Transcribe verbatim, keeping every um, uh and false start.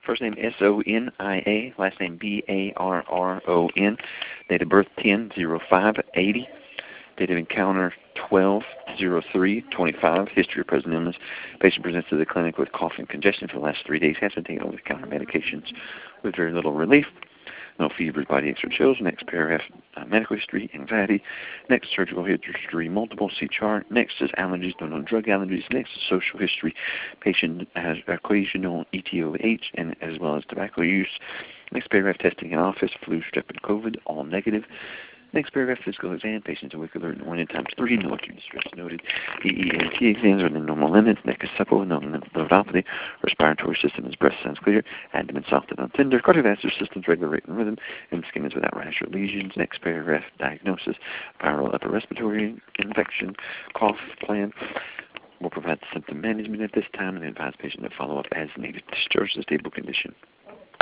First name S O N I A, last name B A R R O N. Date of birth ten oh five eighty. Date of encounter twelve oh three twenty-five. History of present illness. Patient presents to the clinic with cough and congestion for the last three days. Has been taking over-the-counter medications with very little relief. No fevers, body aches, or chills. Next paragraph, uh, medical history, anxiety. Next, surgical history, multiple C chart. Next is allergies, no known drug allergies. Next is social history. Patient has occasional E T O H and as well as tobacco use. Next paragraph, testing in office, flu, strep, and COVID, all negative. Next paragraph, physical exam. Patient's awake, alert, and oriented times three. No acute distress noted. E E N T exams are in the normal limits. Neck is supple, no lymphadenopathy. Respiratory system is breast sounds clear. Abdomen soft and untender. Cardiovascular system's regular rate and rhythm. And skin is without rash or lesions. Next paragraph, diagnosis. Viral upper respiratory infection. Cough plan. We'll provide symptom management at this time and advise patient to follow up as needed. Discharge to stable condition.